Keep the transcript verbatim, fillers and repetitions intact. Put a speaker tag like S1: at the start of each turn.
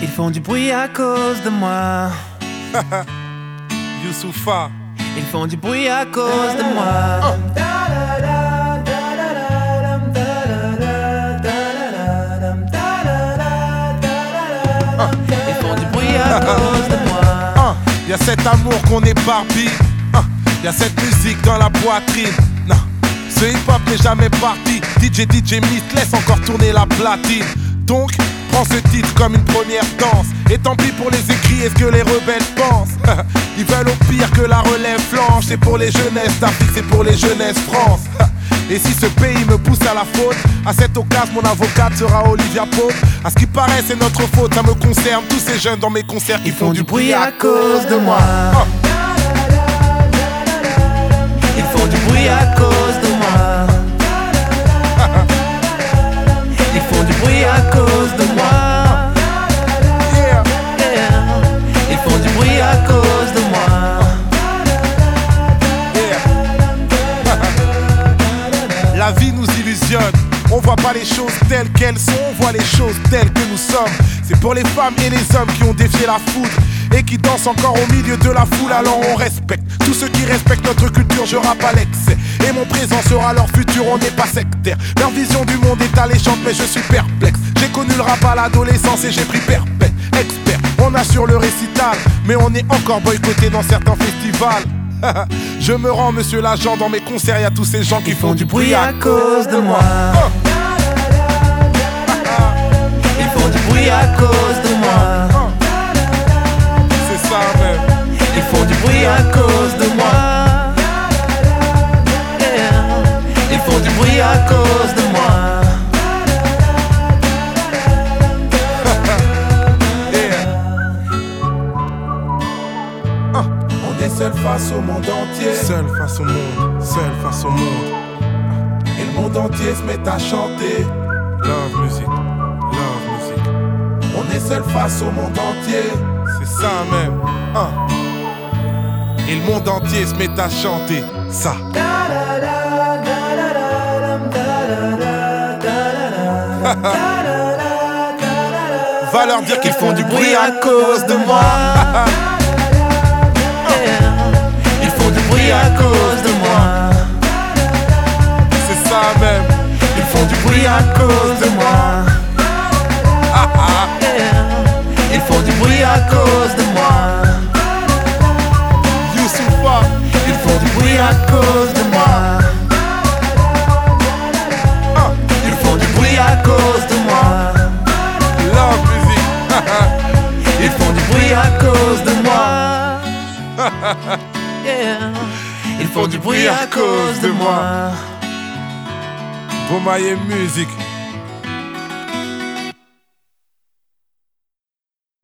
S1: Ils font du bruit à cause de moi.
S2: Youssoupha.
S1: Ils font du bruit à cause de moi.
S2: Oh.
S1: Ils font du bruit à cause de moi.
S2: Uh. Y'a cet amour qu'on éparpille. Uh. Y'a cette musique dans la poitrine. Non, ce hip-hop n'est jamais parti. D J D J Myth laisse encore tourner la platine. Donc, prends ce titre comme une première danse. Et tant pis pour les écrits et ce que les rebelles pensent. Ils veulent au pire que la relève flanche. C'est pour les jeunesses d'Afrique, c'est pour les jeunesses France. Et si ce pays me pousse à la faute, à cette occasion mon avocate sera Olivia Pope. À ce qui paraît c'est notre faute, ça me concerne. Tous ces jeunes dans mes concerts qui
S1: Ils
S2: font,
S1: font
S2: du
S1: du
S2: bruit
S1: bruit
S2: à
S1: à cause de moi.
S2: Oh.
S1: Ils font du bruit à cause de moi. Ils font du bruit à cause de moi.
S2: Yeah.
S1: Yeah. Ils font du bruit à cause de moi.
S2: Yeah. La vie nous illusionne. On voit pas les choses telles qu'elles sont, on voit les choses telles que nous sommes. C'est pour les femmes et les hommes qui ont défié la foudre et qui dansent encore au milieu de la foule. Alors on respecte tous ceux qui respectent notre culture, je rappe à l'excès. Et mon présent sera leur futur, on n'est pas sectaire. Leur vision du monde est alléchante mais je suis perplexe. J'ai connu le rap à l'adolescence et j'ai pris perpète. Expert, on assure le récital, mais on est encore boycotté dans certains festivals. Je me rends monsieur l'agent, dans mes concerts y'a tous ces gens qui
S1: Ils
S2: font du bruit à
S1: cause de moi.
S2: Oh.
S1: Ils font du bruit à cause de moi.
S2: C'est ça même.
S1: Ils font du bruit à cause de moi. Yeah. Ils font du bruit à cause de moi.
S2: Yeah. Ah. On est seul face au monde entier. Seul face au monde, seul face au monde. Et le monde entier se met à chanter. Love music, love music. On est seul face au monde entier. C'est ça même. Ah. Et le monde entier se met à chanter ça. Va leur dire qu'ils font du bruit à cause de moi.
S1: Ils font du bruit à cause de moi.
S2: C'est ça même.
S1: Ils font du bruit à cause de moi. Ils font du bruit à cause de moi.
S2: Youssoupha.
S1: Ils font du bruit à cause de moi.
S2: Ah.
S1: Ils font du bruit à cause de moi.
S2: Love music.
S1: Ils font du bruit à cause de moi. Yeah. Ils font du bruit à cause de moi.
S2: Bomaye music.